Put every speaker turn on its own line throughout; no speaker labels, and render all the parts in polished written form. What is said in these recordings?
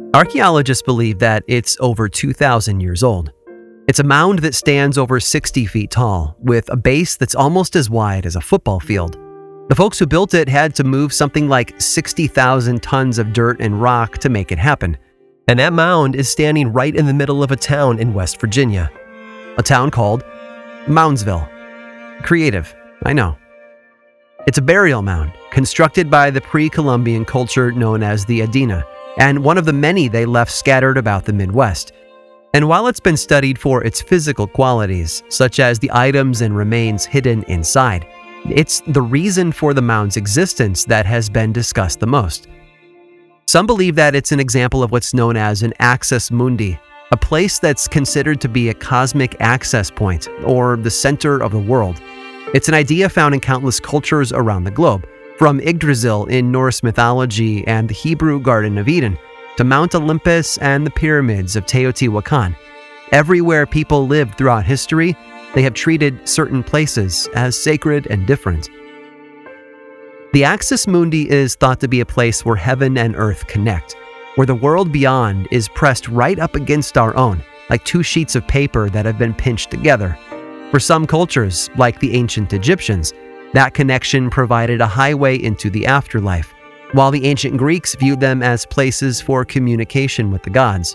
Archaeologists believe that it's over 2,000 years old. It's a mound that stands over 60 feet tall, with a base that's almost as wide as a football field. The folks who built it had to move something like 60,000 tons of dirt and rock to make it happen. And that mound is standing right in the middle of a town in West Virginia. A town called Moundsville. Creative, I know. It's a burial mound constructed by the pre-Columbian culture known as the Adena, and one of the many they left scattered about the Midwest. And while it's been studied for its physical qualities, such as the items and remains hidden inside, it's the reason for the mound's existence that has been discussed the most. Some believe that it's an example of what's known as an axis mundi, a place that's considered to be a cosmic access point, or the center of the world. It's an idea found in countless cultures around the globe, from Yggdrasil in Norse mythology and the Hebrew Garden of Eden, to Mount Olympus and the pyramids of Teotihuacan. Everywhere people lived throughout history, they have treated certain places as sacred and different. The Axis Mundi is thought to be a place where heaven and earth connect, where the world beyond is pressed right up against our own, like two sheets of paper that have been pinched together. For some cultures, like the ancient Egyptians, that connection provided a highway into the afterlife, while the ancient Greeks viewed them as places for communication with the gods.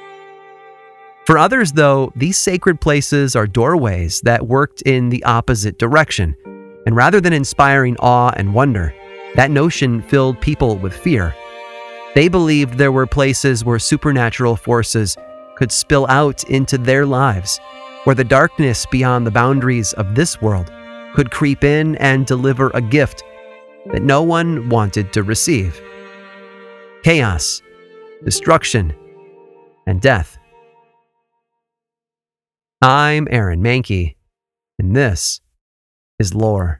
For others, though, these sacred places are doorways that worked in the opposite direction, and rather than inspiring awe and wonder, that notion filled people with fear. They believed there were places where supernatural forces could spill out into their lives, where the darkness beyond the boundaries of this world could creep in and deliver a gift that no one wanted to receive. Chaos, destruction, and death. I'm Aaron Mahnke, and this is Lore.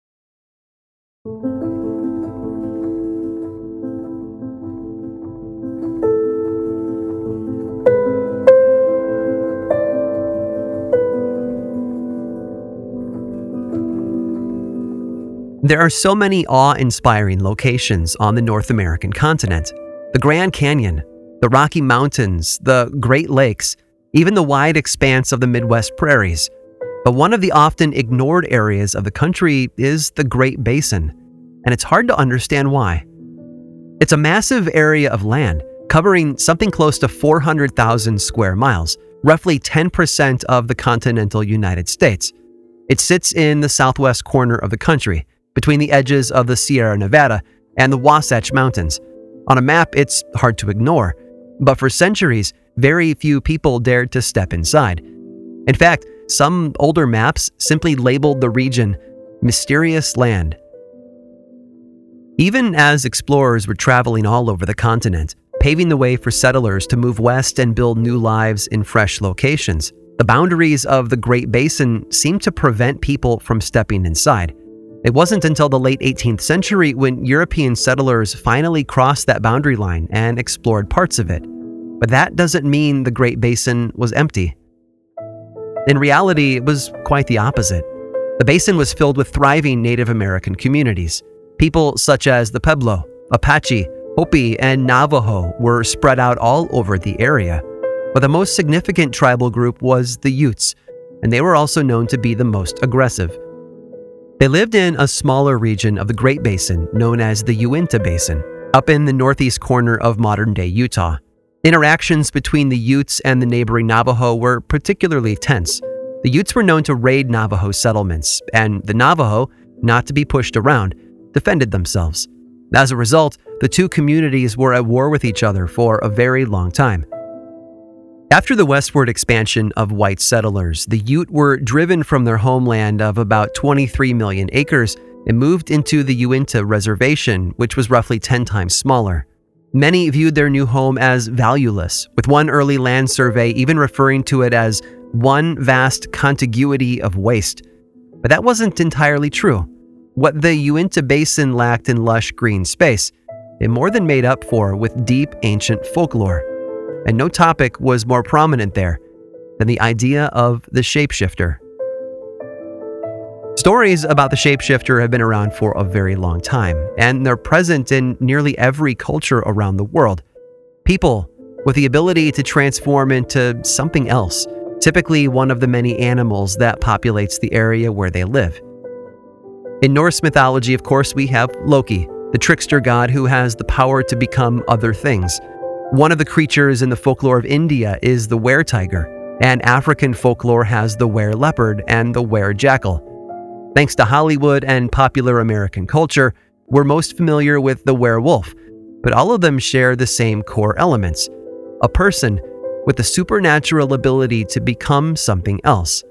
There are so many awe-inspiring locations on the North American continent. The Grand Canyon, the Rocky Mountains, the Great Lakes, even the wide expanse of the Midwest prairies. But one of the often ignored areas of the country is the Great Basin, and it's hard to understand why. It's a massive area of land, covering something close to 400,000 square miles, roughly 10% of the continental United States. It sits in the southwest corner of the country, between the edges of the Sierra Nevada and the Wasatch Mountains. On a map, it's hard to ignore, but for centuries, very few people dared to step inside. In fact, some older maps simply labeled the region Mysterious Land. Even as explorers were traveling all over the continent, paving the way for settlers to move west and build new lives in fresh locations, the boundaries of the Great Basin seemed to prevent people from stepping inside. It wasn't until the late 18th century when European settlers finally crossed that boundary line and explored parts of it. But that doesn't mean the Great Basin was empty. In reality, it was quite the opposite. The basin was filled with thriving Native American communities. People such as the Pueblo, Apache, Hopi, and Navajo were spread out all over the area. But the most significant tribal group was the Utes, and they were also known to be the most aggressive. They lived in a smaller region of the Great Basin known as the Uinta Basin, up in the northeast corner of modern-day Utah. Interactions between the Utes and the neighboring Navajo were particularly tense. The Utes were known to raid Navajo settlements, and the Navajo, not to be pushed around, defended themselves. As a result, the two communities were at war with each other for a very long time. After the westward expansion of white settlers, the Ute were driven from their homeland of about 23 million acres and moved into the Uinta Reservation, which was roughly 10 times smaller. Many viewed their new home as valueless, with one early land survey even referring to it as one vast contiguity of waste. But that wasn't entirely true. What the Uinta Basin lacked in lush green space, it more than made up for with deep ancient folklore. And no topic was more prominent there than the idea of the shapeshifter. Stories about the shapeshifter have been around for a very long time, and they're present in nearly every culture around the world. People, with the ability to transform into something else, typically one of the many animals that populates the area where they live. In Norse mythology, of course, we have Loki, the trickster god who has the power to become other things. One of the creatures in the folklore of India is the were-tiger, and African folklore has the were-leopard and the were-jackal. Thanks to Hollywood and popular American culture, we're most familiar with the werewolf, but all of them share the same core elements: a person with the supernatural ability to become something else.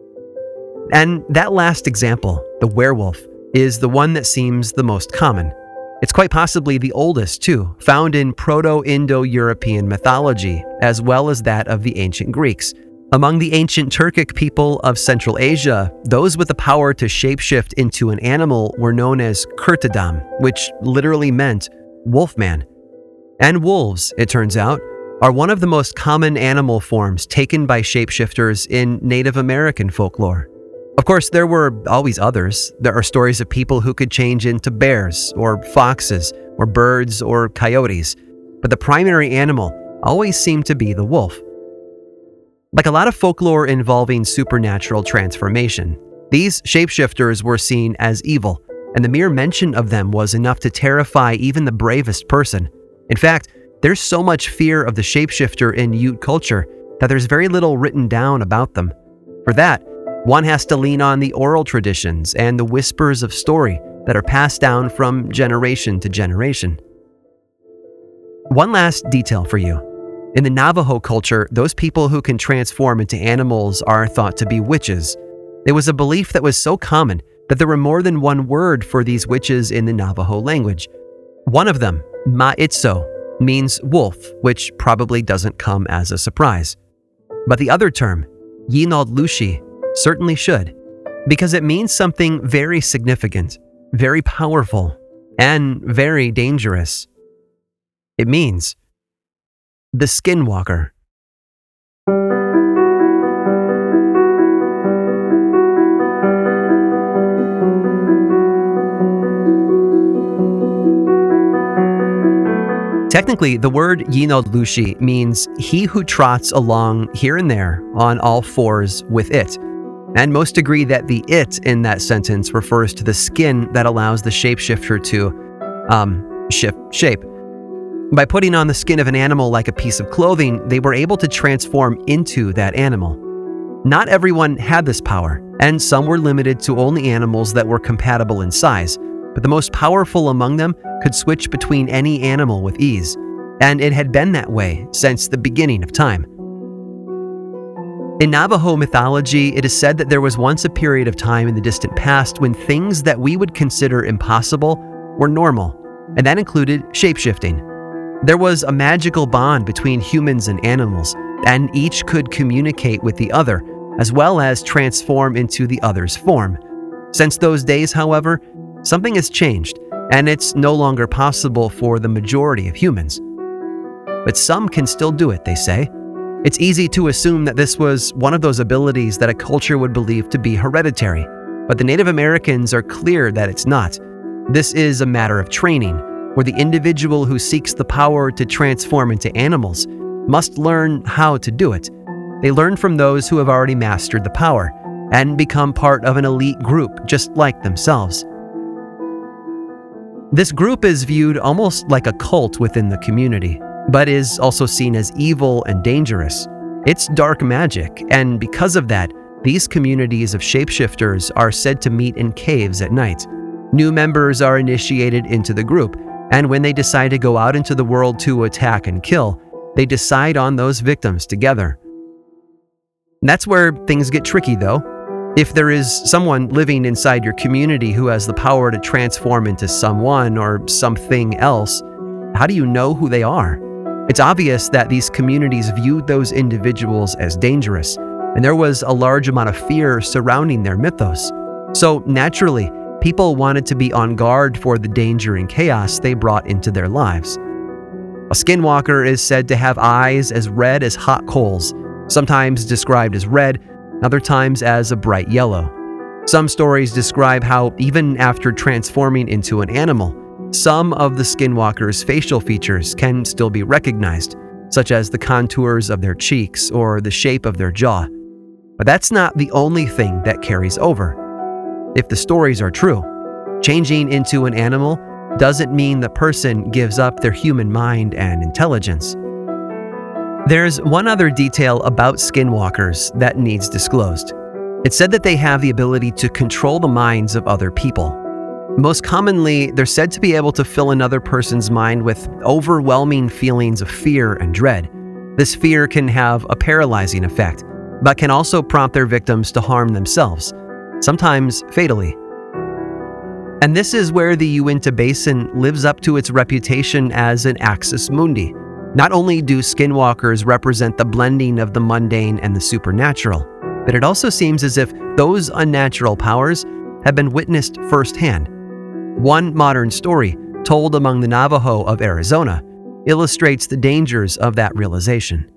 And that last example, the werewolf, is the one that seems the most common. It's quite possibly the oldest, too, found in Proto-Indo-European mythology, as well as that of the ancient Greeks. Among the ancient Turkic people of Central Asia, those with the power to shapeshift into an animal were known as Kurtadam, which literally meant wolfman. And wolves, it turns out, are one of the most common animal forms taken by shapeshifters in Native American folklore. Of course, there were always others. There are stories of people who could change into bears, or foxes, or birds, or coyotes, but the primary animal always seemed to be the wolf. Like a lot of folklore involving supernatural transformation, these shapeshifters were seen as evil, and the mere mention of them was enough to terrify even the bravest person. In fact, there's so much fear of the shapeshifter in Ute culture that there's very little written down about them. For that, one has to lean on the oral traditions and the whispers of story that are passed down from generation to generation. One last detail for you. In the Navajo culture, those people who can transform into animals are thought to be witches. There was a belief that was so common that there were more than one word for these witches in the Navajo language. One of them, Ma'itso, means wolf, which probably doesn't come as a surprise. But the other term, Yinodlushi, certainly should, because it means something very significant, very powerful, and very dangerous. It means the Skinwalker. Technically, the word Yinodlushi means he who trots along here and there on all fours with it. And most agree that the it in that sentence refers to the skin that allows the shapeshifter to shift shape. By putting on the skin of an animal like a piece of clothing, they were able to transform into that animal. Not everyone had this power, and some were limited to only animals that were compatible in size, but the most powerful among them could switch between any animal with ease, and it had been that way since the beginning of time. In Navajo mythology, it is said that there was once a period of time in the distant past when things that we would consider impossible were normal, and that included shapeshifting. There was a magical bond between humans and animals, and each could communicate with the other, as well as transform into the other's form. Since those days, however, something has changed, and it's no longer possible for the majority of humans. But some can still do it, they say. It's easy to assume that this was one of those abilities that a culture would believe to be hereditary, but the Native Americans are clear that it's not. This is a matter of training, where the individual who seeks the power to transform into animals must learn how to do it. They learn from those who have already mastered the power and become part of an elite group just like themselves. This group is viewed almost like a cult within the community, but is also seen as evil and dangerous. It's dark magic, and because of that, these communities of shapeshifters are said to meet in caves at night. New members are initiated into the group, and when they decide to go out into the world to attack and kill, they decide on those victims together. That's where things get tricky, though. If there is someone living inside your community who has the power to transform into someone or something else, how do you know who they are? It's obvious that these communities viewed those individuals as dangerous, and there was a large amount of fear surrounding their mythos. So naturally, people wanted to be on guard for the danger and chaos they brought into their lives. A skinwalker is said to have eyes as red as hot coals, sometimes described as red, other times as a bright yellow. Some stories describe how even after transforming into an animal, some of the skinwalker's facial features can still be recognized, such as the contours of their cheeks or the shape of their jaw. But that's not the only thing that carries over. If the stories are true, changing into an animal doesn't mean the person gives up their human mind and intelligence. There's one other detail about skinwalkers that needs disclosed. It's said that they have the ability to control the minds of other people. Most commonly, they're said to be able to fill another person's mind with overwhelming feelings of fear and dread. This fear can have a paralyzing effect, but can also prompt their victims to harm themselves, sometimes fatally. And this is where the Uinta Basin lives up to its reputation as an axis mundi. Not only do skinwalkers represent the blending of the mundane and the supernatural, but it also seems as if those unnatural powers have been witnessed firsthand. One modern story, told among the Navajo of Arizona, illustrates the dangers of that realization.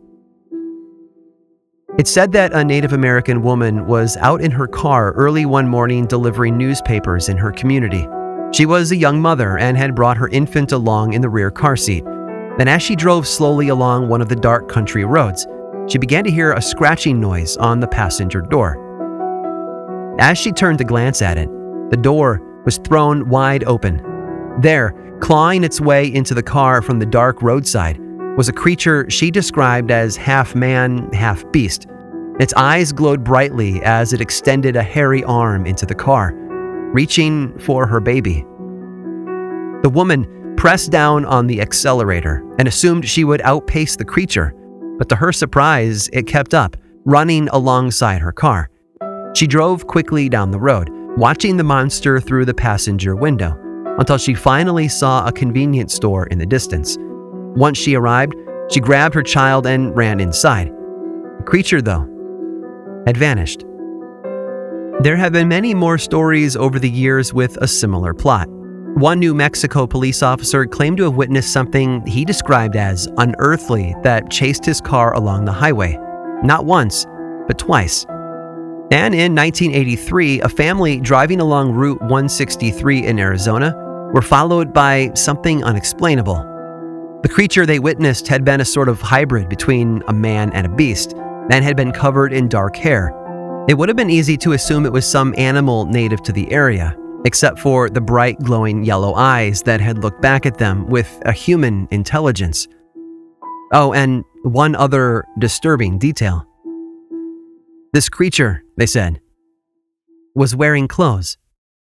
It's said that a Native American woman was out in her car early one morning delivering newspapers in her community. She was a young mother and had brought her infant along in the rear car seat. Then as she drove slowly along one of the dark country roads, she began to hear a scratching noise on the passenger door. As she turned to glance at it, the door was thrown wide open. There, clawing its way into the car from the dark roadside, was a creature she described as half man, half beast. Its eyes glowed brightly as it extended a hairy arm into the car, reaching for her baby. The woman pressed down on the accelerator and assumed she would outpace the creature, but to her surprise, it kept up, running alongside her car. She drove quickly down the road, watching the monster through the passenger window, until she finally saw a convenience store in the distance. Once she arrived, she grabbed her child and ran inside. The creature, though, had vanished. There have been many more stories over the years with a similar plot. One New Mexico police officer claimed to have witnessed something he described as unearthly that chased his car along the highway, not once, but twice. And in 1983, a family driving along Route 163 in Arizona were followed by something unexplainable. The creature they witnessed had been a sort of hybrid between a man and a beast, and had been covered in dark hair. It would have been easy to assume it was some animal native to the area, except for the bright glowing yellow eyes that had looked back at them with a human intelligence. Oh, and one other disturbing detail. This creature, they said, was wearing clothes.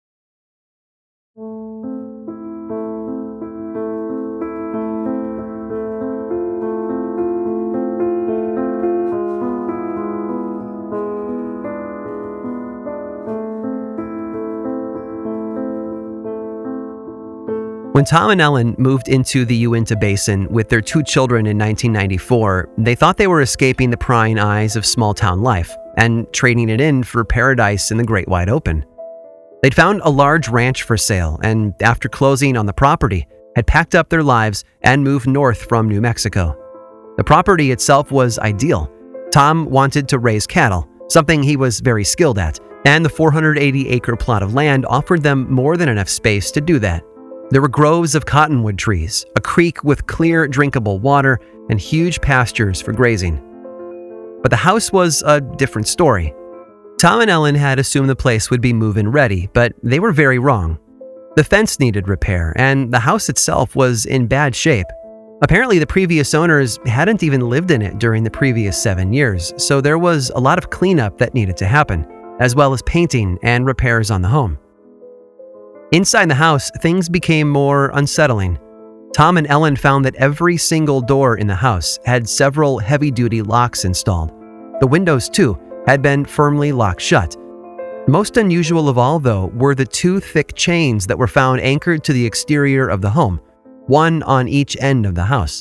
When Tom and Ellen moved into the Uinta Basin with their 2 children in 1994, they thought they were escaping the prying eyes of small-town life and trading it in for paradise in the great wide open. They'd found a large ranch for sale, and after closing on the property, had packed up their lives and moved north from New Mexico. The property itself was ideal. Tom wanted to raise cattle, something he was very skilled at, and the 480-acre plot of land offered them more than enough space to do that. There were groves of cottonwood trees, a creek with clear, drinkable water, and huge pastures for grazing. But the house was a different story. Tom and Ellen had assumed the place would be move-in ready, but they were very wrong. The fence needed repair, and the house itself was in bad shape. Apparently, the previous owners hadn't even lived in it during the previous 7 years, so there was a lot of cleanup that needed to happen, as well as painting and repairs on the home. Inside the house, things became more unsettling. Tom and Ellen found that every single door in the house had several heavy-duty locks installed. The windows, too, had been firmly locked shut. Most unusual of all, though, were the 2 thick chains that were found anchored to the exterior of the home, one on each end of the house.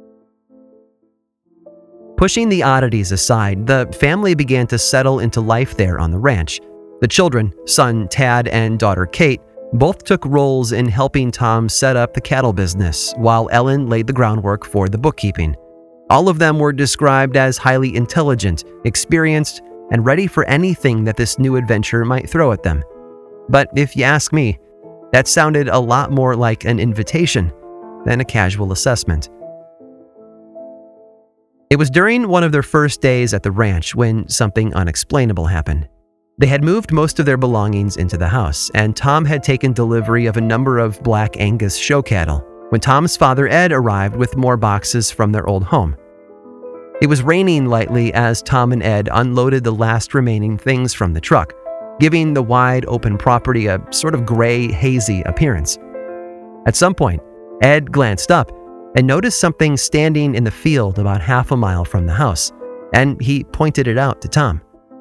Pushing the oddities aside, the family began to settle into life there on the ranch. The children, son Tad and daughter Kate, both took roles in helping Tom set up the cattle business, while Ellen laid the groundwork for the bookkeeping. All of them were described as highly intelligent, experienced, and ready for anything that this new adventure might throw at them. But if you ask me, that sounded a lot more like an invitation than a casual assessment. It was during one of their first days at the ranch when something unexplainable happened. They had moved most of their belongings into the house, and Tom had taken delivery of a number of Black Angus show cattle when Tom's father Ed arrived with more boxes from their old home. It was raining lightly as Tom and Ed unloaded the last remaining things from the truck, giving the wide open property a sort of gray, hazy appearance. At some point, Ed glanced up and noticed something standing in the field about half a mile from the house, and he pointed it out to Tom.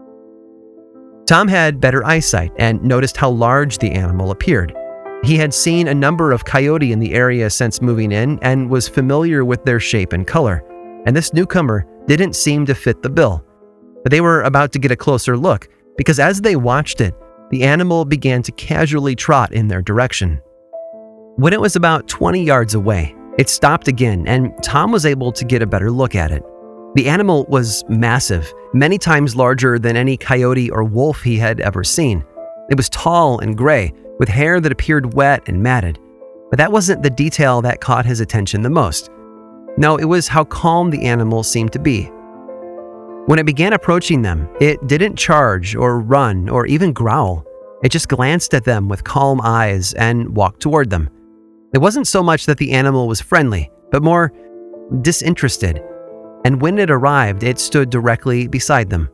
Tom had better eyesight and noticed how large the animal appeared. He had seen a number of coyote in the area since moving in and was familiar with their shape and color, and this newcomer didn't seem to fit the bill. But they were about to get a closer look because as they watched it, the animal began to casually trot in their direction. When it was about 20 yards away, it stopped again, and Tom was able to get a better look at it. The animal was massive, many times larger than any coyote or wolf he had ever seen. It was tall and gray, with hair that appeared wet and matted. But that wasn't the detail that caught his attention the most. No, it was how calm the animal seemed to be. When it began approaching them, it didn't charge or run or even growl. It just glanced at them with calm eyes and walked toward them. It wasn't so much that the animal was friendly, but more disinterested. And when it arrived, it stood directly beside them.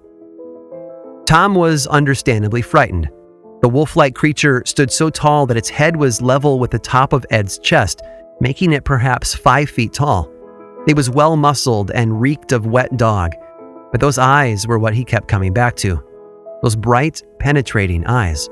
Tom was understandably frightened. The wolf-like creature stood so tall that its head was level with the top of Ed's chest, making it perhaps 5 feet tall. It was well-muscled and reeked of wet dog, but those eyes were what he kept coming back to. Those bright, penetrating eyes.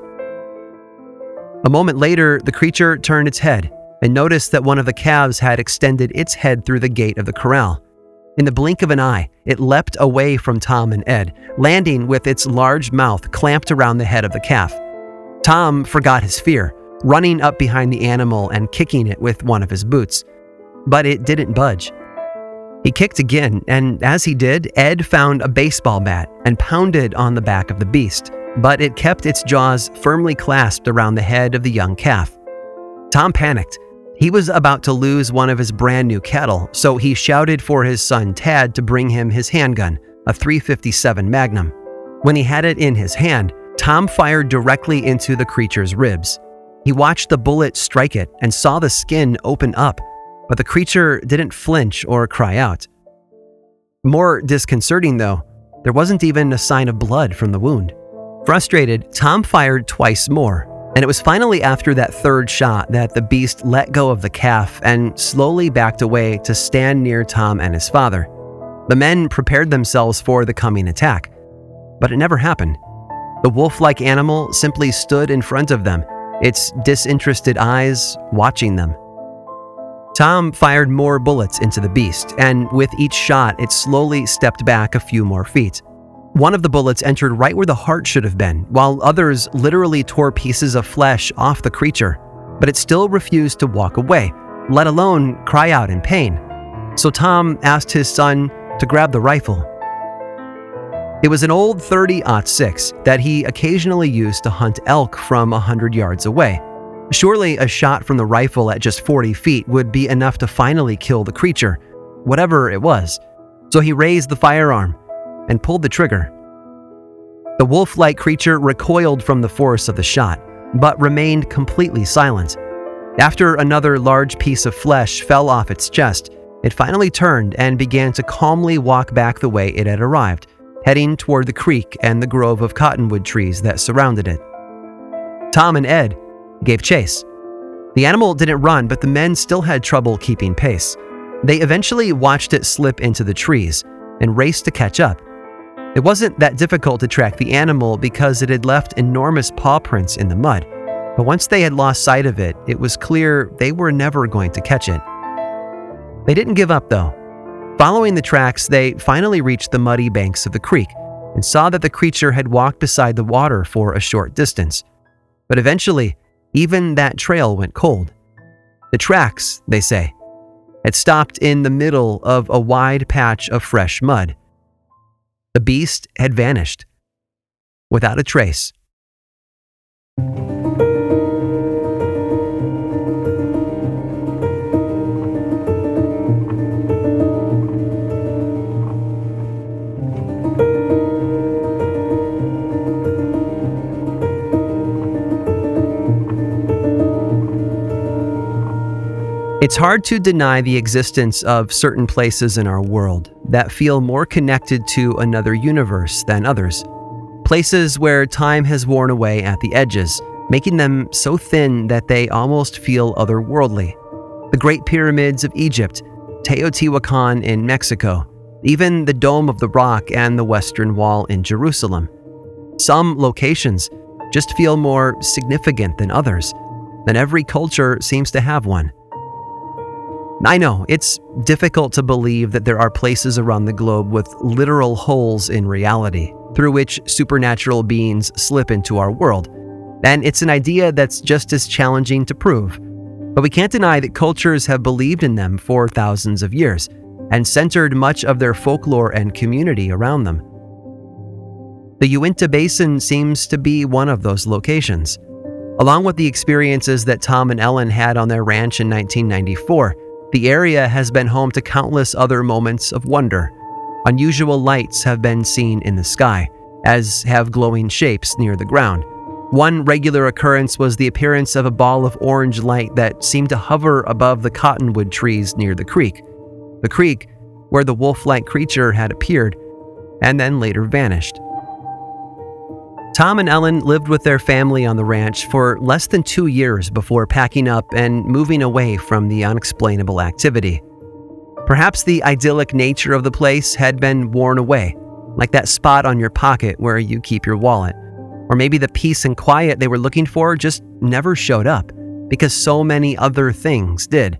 A moment later, the creature turned its head and noticed that one of the calves had extended its head through the gate of the corral. In the blink of an eye, it leapt away from Tom and Ed, landing with its large mouth clamped around the head of the calf. Tom forgot his fear, running up behind the animal and kicking it with one of his boots. But it didn't budge. He kicked again, and as he did, Ed found a baseball bat and pounded on the back of the beast, but it kept its jaws firmly clasped around the head of the young calf. Tom panicked. He was about to lose one of his brand new cattle, so he shouted for his son Tad to bring him his handgun, a .357 Magnum. When he had it in his hand, Tom fired directly into the creature's ribs. He watched the bullet strike it and saw the skin open up, but the creature didn't flinch or cry out. More disconcerting though, there wasn't even a sign of blood from the wound. Frustrated, Tom fired twice more, and it was finally after that third shot that the beast let go of the calf and slowly backed away to stand near Tom and his father. The men prepared themselves for the coming attack, but it never happened. The wolf-like animal simply stood in front of them, its disinterested eyes watching them. Tom fired more bullets into the beast, and with each shot, it slowly stepped back a few more feet. One of the bullets entered right where the heart should have been, while others literally tore pieces of flesh off the creature, but it still refused to walk away, let alone cry out in pain. So Tom asked his son to grab the rifle. It was an old .30-06 that he occasionally used to hunt elk from 100 yards away. Surely a shot from the rifle at just 40 feet would be enough to finally kill the creature, whatever it was. So he raised the firearm and pulled the trigger. The wolf-like creature recoiled from the force of the shot, but remained completely silent. After another large piece of flesh fell off its chest, it finally turned and began to calmly walk back the way it had arrived, heading toward the creek and the grove of cottonwood trees that surrounded it. Tom and Ed gave chase. The animal didn't run, but the men still had trouble keeping pace. They eventually watched it slip into the trees and raced to catch up. It wasn't that difficult to track the animal because it had left enormous paw prints in the mud, but once they had lost sight of it, it was clear they were never going to catch it. They didn't give up though. Following the tracks, they finally reached the muddy banks of the creek and saw that the creature had walked beside the water for a short distance. But eventually, even that trail went cold. The tracks, they say, had stopped in the middle of a wide patch of fresh mud. The beast had vanished, without a trace. It's hard to deny the existence of certain places in our world that feel more connected to another universe than others. Places where time has worn away at the edges, making them so thin that they almost feel otherworldly. The Great Pyramids of Egypt, Teotihuacan in Mexico, even the Dome of the Rock and the Western Wall in Jerusalem. Some locations just feel more significant than others, and every culture seems to have one. I know, it's difficult to believe that there are places around the globe with literal holes in reality through which supernatural beings slip into our world, and it's an idea that's just as challenging to prove. But we can't deny that cultures have believed in them for thousands of years and centered much of their folklore and community around them. The Uinta Basin seems to be one of those locations. Along with the experiences that Tom and Ellen had on their ranch in 1994, the area has been home to countless other moments of wonder. Unusual lights have been seen in the sky, as have glowing shapes near the ground. One regular occurrence was the appearance of a ball of orange light that seemed to hover above the cottonwood trees near the creek where the wolf-like creature had appeared and then later vanished. Tom and Ellen lived with their family on the ranch for less than 2 years before packing up and moving away from the unexplainable activity. Perhaps the idyllic nature of the place had been worn away, like that spot on your pocket where you keep your wallet. Or maybe the peace and quiet they were looking for just never showed up, because so many other things did.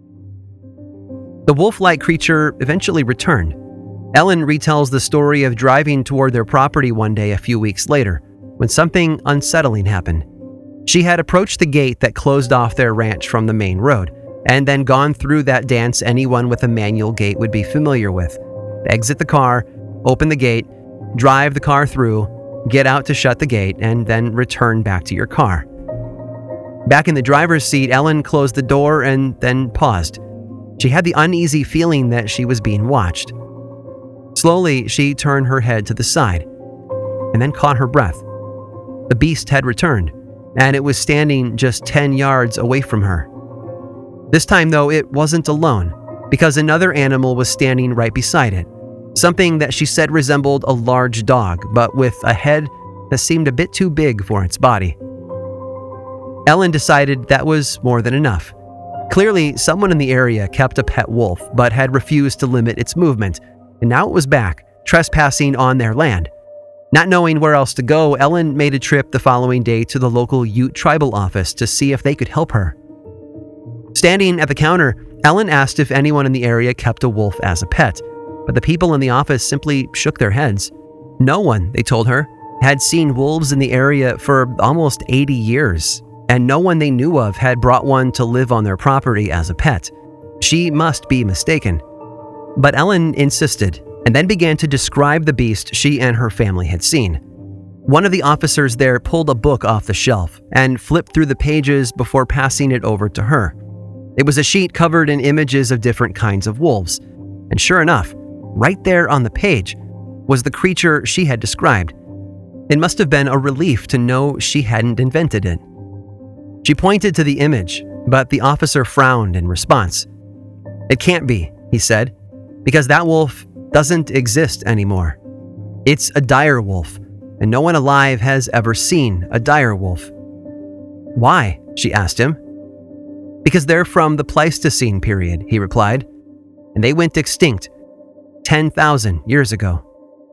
The wolf-like creature eventually returned. Ellen retells the story of driving toward their property one day a few weeks later, when something unsettling happened. She had approached the gate that closed off their ranch from the main road, and then gone through that dance anyone with a manual gate would be familiar with. Exit the car, open the gate, drive the car through, get out to shut the gate, and then return back to your car. Back in the driver's seat, Ellen closed the door and then paused. She had the uneasy feeling that she was being watched. Slowly, she turned her head to the side and then caught her breath. The beast had returned, and it was standing just 10 yards away from her. This time, though, it wasn't alone, because another animal was standing right beside it. Something that she said resembled a large dog, but with a head that seemed a bit too big for its body. Ellen decided that was more than enough. Clearly, someone in the area kept a pet wolf, but had refused to limit its movement, and now it was back, trespassing on their land. Not knowing where else to go, Ellen made a trip the following day to the local Ute tribal office to see if they could help her. Standing at the counter, Ellen asked if anyone in the area kept a wolf as a pet, but the people in the office simply shook their heads. No one, they told her, had seen wolves in the area for almost 80 years, and no one they knew of had brought one to live on their property as a pet. She must be mistaken. But Ellen insisted, and then began to describe the beast she and her family had seen. One of the officers there pulled a book off the shelf and flipped through the pages before passing it over to her. It was a sheet covered in images of different kinds of wolves, and sure enough, right there on the page was the creature she had described. It must have been a relief to know she hadn't invented it. She pointed to the image, but the officer frowned in response. "It can't be," he said, "because that wolf doesn't exist anymore. It's a dire wolf, and no one alive has ever seen a dire wolf." "Why?" she asked him. "Because they're from the Pleistocene period," he replied, "and they went extinct 10,000 years ago."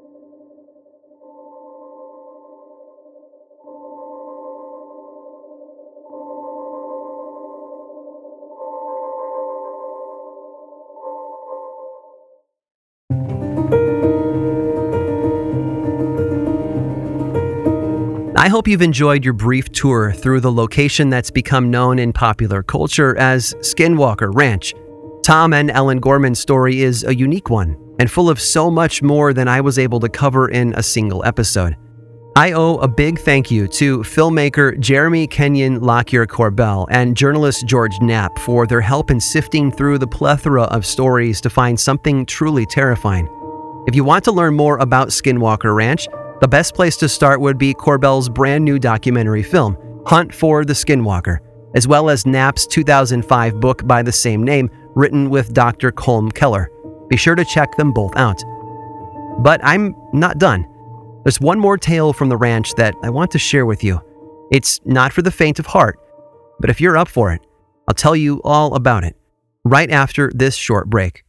I hope you've enjoyed your brief tour through the location that's become known in popular culture as Skinwalker Ranch. Tom and Ellen Gorman's story is a unique one and full of so much more than I was able to cover in a single episode. I owe a big thank you to filmmaker Jeremy Kenyon Lockyer-Corbell and journalist George Knapp for their help in sifting through the plethora of stories to find something truly terrifying. If you want to learn more about Skinwalker Ranch, the best place to start would be Corbell's brand new documentary film, Hunt for the Skinwalker. as well as Knapp's 2005 book by the same name, written with Dr. Colm Keller. Be sure to check them both out. But I'm not done. There's one more tale from the ranch that I want to share with you. It's not for the faint of heart, but if you're up for it, I'll tell you all about it right after this short break.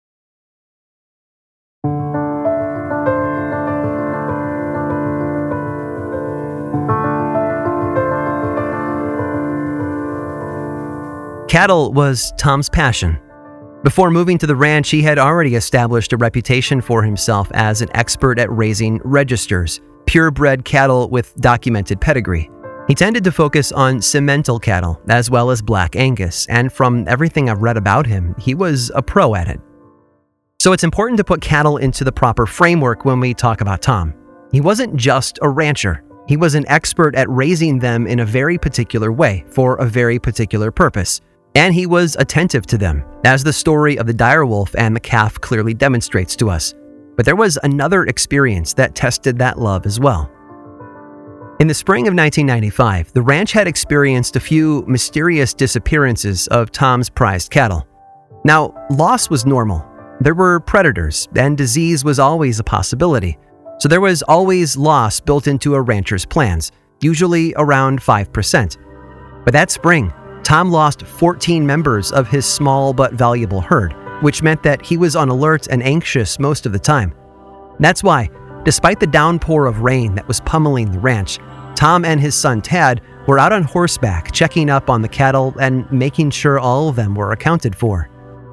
Cattle was Tom's passion. Before moving to the ranch, he had already established a reputation for himself as an expert at raising registers, purebred cattle with documented pedigree. He tended to focus on Simmental cattle, as well as Black Angus, and from everything I've read about him, he was a pro at it. So it's important to put cattle into the proper framework when we talk about Tom. He wasn't just a rancher. He was an expert at raising them in a very particular way, for a very particular purpose. And he was attentive to them, as the story of the direwolf and the calf clearly demonstrates to us. But there was another experience that tested that love as well. In the spring of 1995, the ranch had experienced a few mysterious disappearances of Tom's prized cattle. Now, loss was normal. There were predators, and disease was always a possibility. So there was always loss built into a rancher's plans, usually around 5%. But that spring, Tom lost 14 members of his small but valuable herd, which meant that he was on alert and anxious most of the time. That's why, despite the downpour of rain that was pummeling the ranch, Tom and his son Tad were out on horseback checking up on the cattle and making sure all of them were accounted for.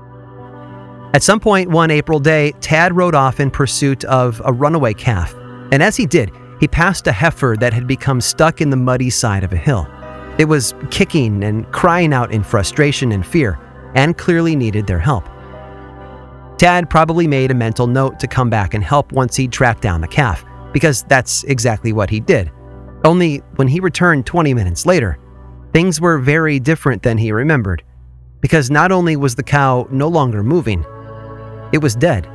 At some point one April day, Tad rode off in pursuit of a runaway calf, and as he did, he passed a heifer that had become stuck in the muddy side of a hill. It was kicking and crying out in frustration and fear, and clearly needed their help. Tad probably made a mental note to come back and help once he tracked down the calf, because that's exactly what he did. Only when he returned 20 minutes later, things were very different than he remembered, because not only was the cow no longer moving, it was dead.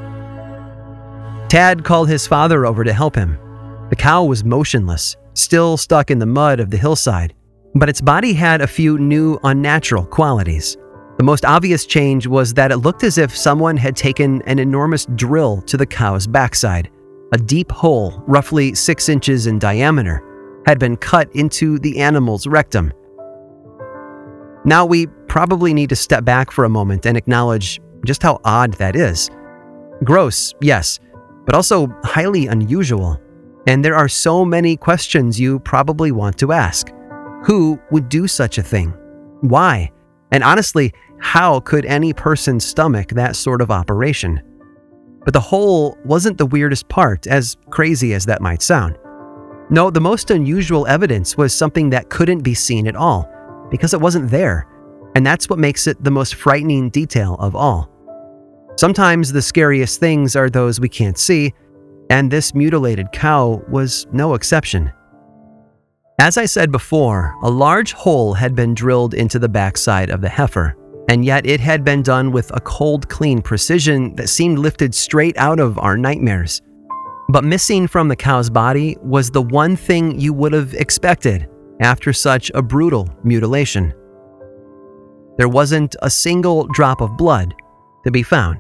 Tad called his father over to help him. The cow was motionless, still stuck in the mud of the hillside, but its body had a few new unnatural qualities. The most obvious change was that it looked as if someone had taken an enormous drill to the cow's backside. A deep hole, roughly 6 inches in diameter, had been cut into the animal's rectum. Now we probably need to step back for a moment and acknowledge just how odd that is. Gross, yes, but also highly unusual. And there are so many questions you probably want to ask. Who would do such a thing? Why? And honestly, how could any person stomach that sort of operation? But the hole wasn't the weirdest part, as crazy as that might sound. No, the most unusual evidence was something that couldn't be seen at all, because it wasn't there. And that's what makes it the most frightening detail of all. Sometimes the scariest things are those we can't see, and this mutilated cow was no exception. As I said before, a large hole had been drilled into the backside of the heifer, and yet it had been done with a cold, clean precision that seemed lifted straight out of our nightmares. But missing from the cow's body was the one thing you would have expected after such a brutal mutilation. There wasn't a single drop of blood to be found.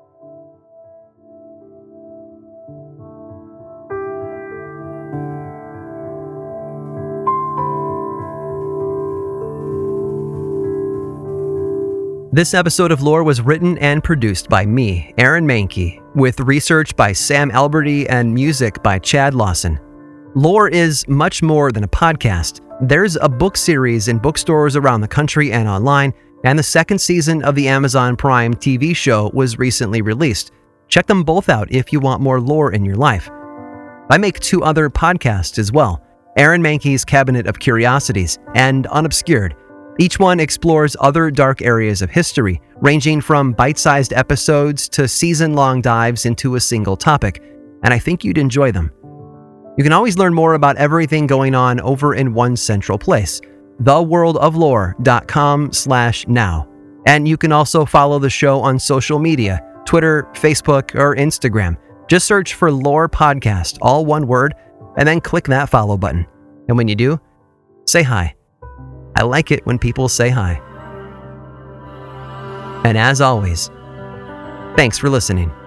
This episode of Lore was written and produced by me, Aaron Mahnke, with research by Sam Alberty and music by Chad Lawson. Lore is much more than a podcast. There's a book series in bookstores around the country and online, and the second season of the Amazon Prime TV show was recently released. Check them both out if you want more lore in your life. I make 2 other podcasts as well, Aaron Mahnke's Cabinet of Curiosities and Unobscured. Each one explores other dark areas of history, ranging from bite-sized episodes to season-long dives into a single topic, and I think you'd enjoy them. You can always learn more about everything going on over in one central place, theworldoflore.com/now. And you can also follow the show on social media, Twitter, Facebook, or Instagram. Just search for Lore Podcast, all one word, and then click that follow button. And when you do, say hi. I like it when people say hi. And as always, thanks for listening.